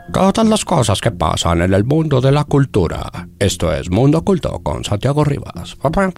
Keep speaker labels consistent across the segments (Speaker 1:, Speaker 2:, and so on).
Speaker 1: Todas las cosas que pasan en el mundo de la cultura. Esto es Mundo Oculto con Santiago Rivas.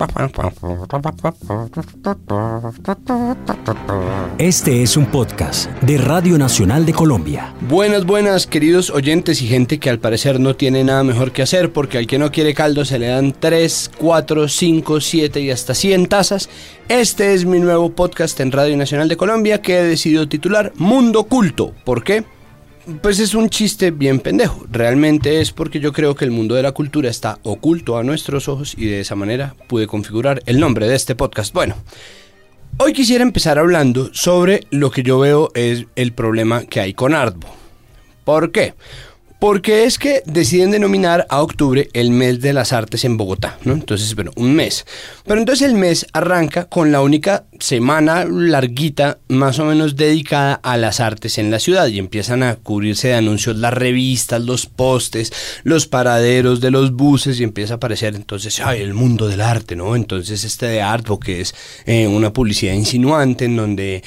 Speaker 2: Este es un podcast de Radio Nacional de Colombia.
Speaker 3: Buenas, queridos oyentes y gente que al parecer no tiene nada mejor que hacer, porque al que no quiere caldo se le dan 3, 4, 5, 7 y hasta 100 tazas. Este es mi nuevo podcast en Radio Nacional de Colombia que he decidido titular Mundo Oculto. ¿Por qué? Pues es un chiste bien pendejo. Realmente es porque yo creo que el mundo de la cultura está oculto a nuestros ojos y de esa manera pude configurar el nombre de este podcast. Bueno, hoy quisiera empezar hablando sobre lo que yo veo es el problema que hay con Art Basel. ¿Por qué? Porque es que deciden denominar a octubre el mes de las artes en Bogotá, ¿no? Entonces, bueno, un mes. Pero entonces el mes arranca con la única semana larguita, más o menos dedicada a las artes en la ciudad. Y empiezan a cubrirse de anuncios las revistas, los postes, los paraderos de los buses. Y empieza a aparecer entonces, el mundo del arte, ¿no? Entonces de Art Basel, que es una publicidad insinuante en donde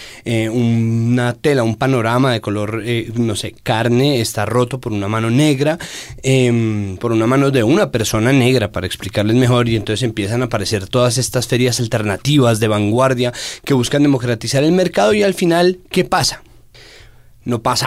Speaker 3: una tela, un panorama de color, carne, está roto por una mano negra, por una mano de una persona negra, para explicarles mejor, y entonces empiezan a aparecer todas estas ferias alternativas de vanguardia que buscan democratizar el mercado. Y al final, ¿qué pasa? No pasa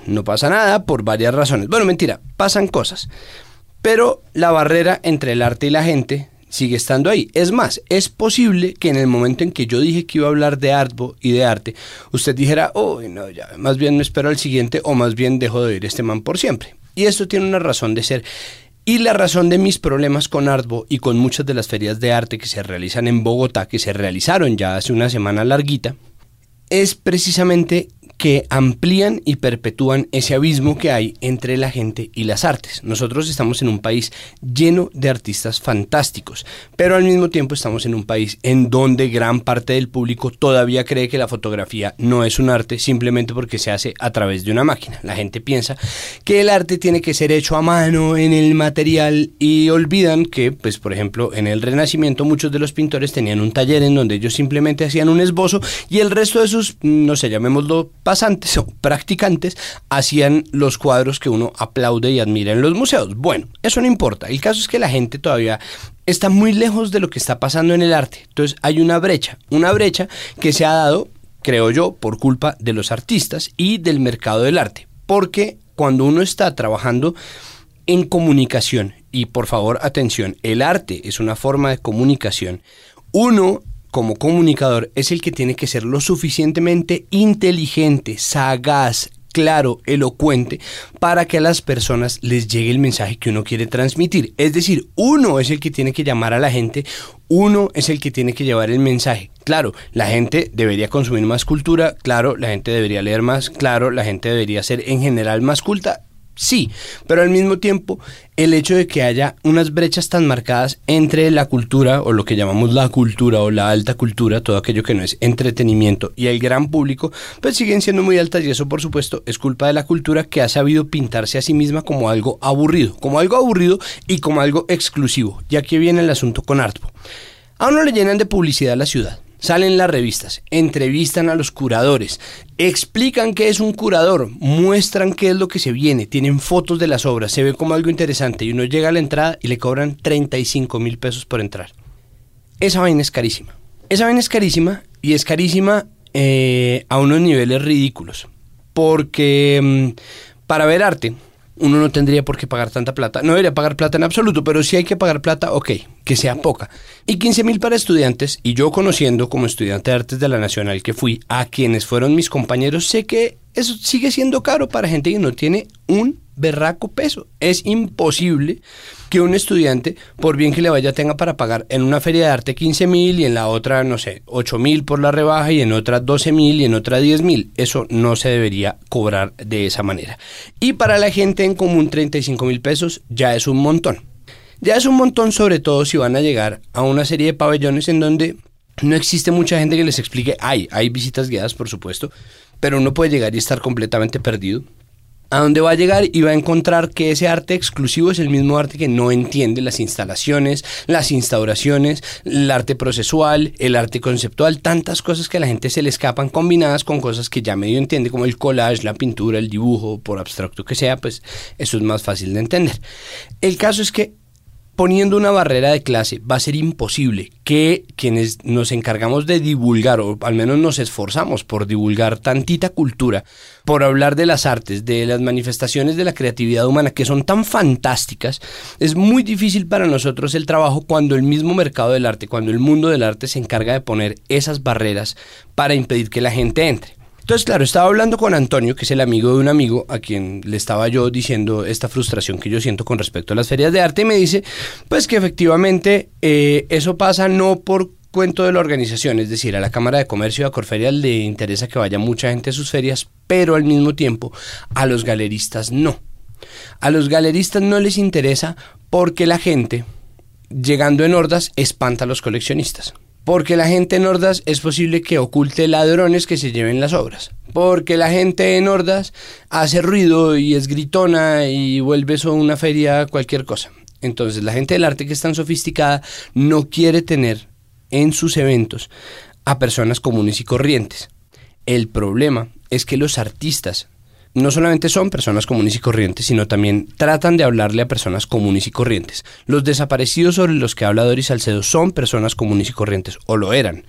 Speaker 3: nada por varias razones. Bueno, mentira, pasan cosas, pero la barrera entre el arte y la gente sigue estando ahí. Es más, es posible que en el momento en que yo dije que iba a hablar de Art Basel y de arte, usted dijera, no, ya, más bien me espero al siguiente, o más bien dejo de oír este man por siempre. Y esto tiene una razón de ser. Y la razón de mis problemas con Art Basel y con muchas de las ferias de arte que se realizan en Bogotá, que se realizaron ya hace una semana larguita, es precisamente que amplían y perpetúan ese abismo que hay entre la gente y las artes. Nosotros estamos en un país lleno de artistas fantásticos, pero al mismo tiempo estamos en un país en donde gran parte del público todavía cree que la fotografía no es un arte simplemente porque se hace a través de una máquina. La gente piensa que el arte tiene que ser hecho a mano en el material y olvidan que, pues, por ejemplo, en el Renacimiento muchos de los pintores tenían un taller en donde ellos simplemente hacían un esbozo y el resto de sus, llamémoslo, pasantes o practicantes hacían los cuadros que uno aplaude y admira en los museos. Bueno, eso no importa. El caso es que la gente todavía está muy lejos de lo que está pasando en el arte. Entonces hay una brecha que se ha dado, creo yo, por culpa de los artistas y del mercado del arte. Porque cuando uno está trabajando en comunicación, y por favor, atención, el arte es una forma de comunicación, uno como comunicador es el que tiene que ser lo suficientemente inteligente, sagaz, claro, elocuente, para que a las personas les llegue el mensaje que uno quiere transmitir. Es decir, uno es el que tiene que llamar a la gente, uno es el que tiene que llevar el mensaje. Claro, la gente debería consumir más cultura, claro, la gente debería leer más, claro, la gente debería ser en general más culta. Sí, pero al mismo tiempo el hecho de que haya unas brechas tan marcadas entre la cultura, o lo que llamamos la cultura o la alta cultura, todo aquello que no es entretenimiento, y el gran público, pues siguen siendo muy altas, y eso por supuesto es culpa de la cultura, que ha sabido pintarse a sí misma como algo aburrido y como algo exclusivo. Y aquí viene el asunto con Art Basel. A uno le llenan de publicidad la ciudad. Salen las revistas, entrevistan a los curadores, explican qué es un curador, muestran qué es lo que se viene, tienen fotos de las obras, se ve como algo interesante, y uno llega a la entrada y le cobran 35,000 pesos por entrar. Esa vaina es carísima. Y es carísima a unos niveles ridículos. Porque para ver arte uno no tendría por qué pagar tanta plata. No debería pagar plata en absoluto, pero si hay que pagar plata, ok, que sea poca. Y 15,000 para estudiantes, y yo, conociendo como estudiante de artes de la Nacional que fui, a quienes fueron mis compañeros, sé que eso sigue siendo caro para gente que no tiene un berraco peso. Es imposible que un estudiante, por bien que le vaya, tenga para pagar en una feria de arte 15,000 y en la otra, 8,000 por la rebaja, y en otra 12,000 y en otra 10,000. Eso no se debería cobrar de esa manera. Y para la gente en común, 35,000 pesos ya es un montón. Ya es un montón, sobre todo si van a llegar a una serie de pabellones en donde no existe mucha gente que les explique. Hay visitas guiadas, por supuesto, pero uno puede llegar y estar completamente perdido. ¿A dónde va a llegar? Y va a encontrar que ese arte exclusivo es el mismo arte que no entiende las instalaciones, las instauraciones, el arte procesual, el arte conceptual, tantas cosas que a la gente se le escapan combinadas con cosas que ya medio entiende, como el collage, la pintura, el dibujo, por abstracto que sea, pues eso es más fácil de entender. El caso es que poniendo una barrera de clase va a ser imposible que quienes nos encargamos de divulgar, o al menos nos esforzamos por divulgar tantita cultura, por hablar de las artes, de las manifestaciones de la creatividad humana que son tan fantásticas, es muy difícil para nosotros el trabajo cuando el mismo mercado del arte, cuando el mundo del arte se encarga de poner esas barreras para impedir que la gente entre. Entonces, claro, estaba hablando con Antonio, que es el amigo de un amigo, a quien le estaba yo diciendo esta frustración que yo siento con respecto a las ferias de arte, y me dice, pues que efectivamente eso pasa no por cuento de la organización, es decir, a la Cámara de Comercio y a Corferias le interesa que vaya mucha gente a sus ferias, pero al mismo tiempo a los galeristas no. A los galeristas no les interesa porque la gente, llegando en hordas, espanta a los coleccionistas. Porque la gente en hordas es posible que oculte ladrones que se lleven las obras. Porque la gente en hordas hace ruido y es gritona y vuelve eso una feria cualquier cosa. Entonces la gente del arte, que es tan sofisticada, no quiere tener en sus eventos a personas comunes y corrientes. El problema es que los artistas no solamente son personas comunes y corrientes, sino también tratan de hablarle a personas comunes y corrientes. Los desaparecidos sobre los que habla Doris Salcedo son personas comunes y corrientes, o lo eran.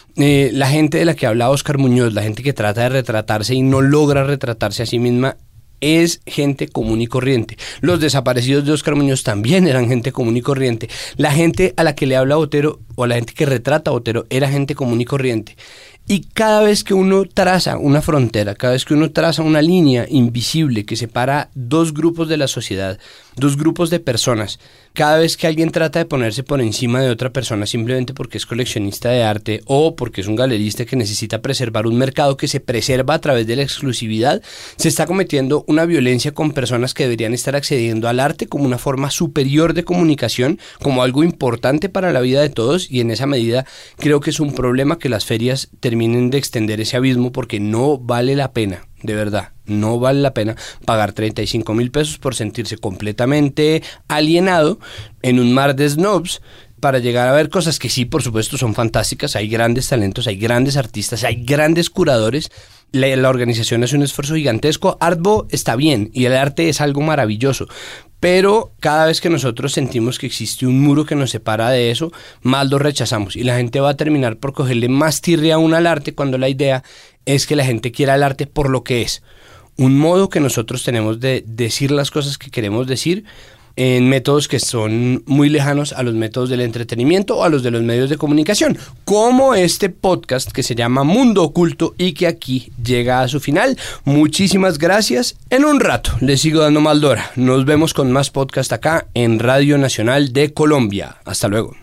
Speaker 3: La gente de la que habla Óscar Muñoz, la gente que trata de retratarse y no logra retratarse a sí misma, es gente común y corriente. Los desaparecidos de Óscar Muñoz también eran gente común y corriente. La gente a la que le habla Botero, o la gente que retrata a Botero, era gente común y corriente. Y cada vez que uno traza una frontera, cada vez que uno traza una línea invisible que separa dos grupos de la sociedad, dos grupos de personas, cada vez que alguien trata de ponerse por encima de otra persona simplemente porque es coleccionista de arte o porque es un galerista que necesita preservar un mercado que se preserva a través de la exclusividad, se está cometiendo una violencia con personas que deberían estar accediendo al arte como una forma superior de comunicación, como algo importante para la vida de todos, y en esa medida creo que es un problema que las ferias terminen de extender ese abismo, porque no vale la pena, de verdad, no vale la pena pagar 35,000 pesos por sentirse completamente alienado en un mar de snobs para llegar a ver cosas que sí, por supuesto, son fantásticas. Hay grandes talentos, hay grandes artistas, hay grandes curadores. La organización hace un esfuerzo gigantesco. Artbo está bien y el arte es algo maravilloso, pero cada vez que nosotros sentimos que existe un muro que nos separa de eso, más lo rechazamos y la gente va a terminar por cogerle más tirria aún al arte, cuando la idea es que la gente quiera el arte por lo que es. Un modo que nosotros tenemos de decir las cosas que queremos decir en métodos que son muy lejanos a los métodos del entretenimiento o a los de los medios de comunicación, como este podcast que se llama Mundo Oculto y que aquí llega a su final. Muchísimas gracias. En un rato les sigo dando Maldora. Nos vemos con más podcast acá en Radio Nacional de Colombia. Hasta luego.